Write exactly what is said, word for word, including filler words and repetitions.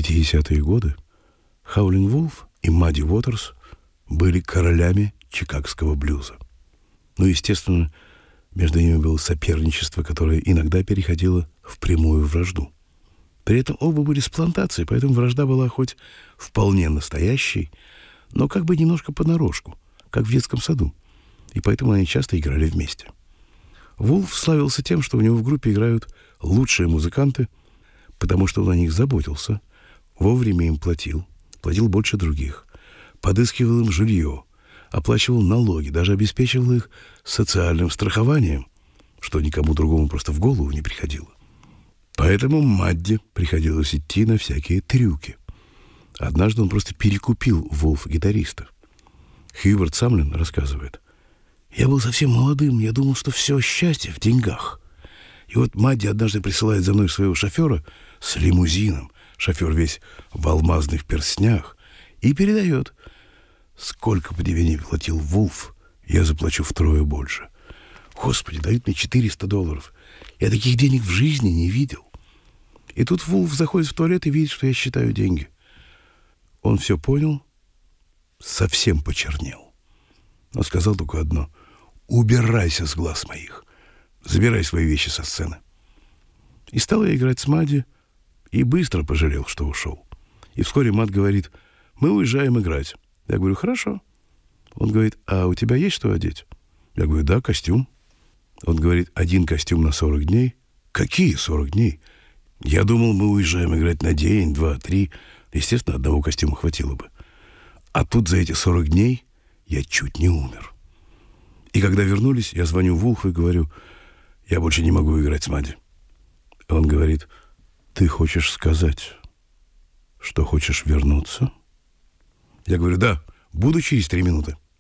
пятидесятые годы Howlin' Wolf и Мадди Уотерс были королями чикагского блюза. Ну, естественно, между ними было соперничество, которое иногда переходило в прямую вражду. При этом оба были с плантации, поэтому вражда была хоть вполне настоящей, но как бы немножко понарошку, как в детском саду. И поэтому они часто играли вместе. Вулф славился тем, что у него в группе играют лучшие музыканты, потому что он о них заботился, вовремя им платил, платил больше других, подыскивал им жилье, оплачивал налоги, даже обеспечивал их социальным страхованием, что никому другому просто в голову не приходило. Поэтому Мадди приходилось идти на всякие трюки. Однажды он просто перекупил Вулф-гитариста. Хьюберт Самлин рассказывает: «Я был совсем молодым, я думал, что все счастье в деньгах. И вот Мадди однажды присылает за мной своего шофера с лимузином, шофер весь в алмазных перстнях, и передает: сколько бы тебе ни платил Вулф, я заплачу втрое больше. Господи, дают мне четыреста долларов. Я таких денег в жизни не видел». И тут Вулф заходит в туалет и видит, что я считаю деньги. Он все понял, совсем почернел. Но сказал только одно: «Убирайся с глаз моих. Забирай свои вещи со сцены». И стал я играть с Мадди, и быстро пожалел, что ушел. И вскоре Мад говорит: «Мы уезжаем играть». Я говорю: «Хорошо». Он говорит: «А у тебя есть что одеть?» Я говорю: «Да, костюм». Он говорит: «Один костюм на сорок дней». «Какие сорок дней? Я думал, мы уезжаем играть на день, два, три. Естественно, одного костюма хватило бы. А тут за эти сорок дней я чуть не умер». И когда вернулись, я звоню Вулфу и говорю: «Я больше не могу играть с Мадди». Он говорит: «Ты хочешь сказать, что хочешь вернуться?» Я говорю: «Да, буду через три минуты».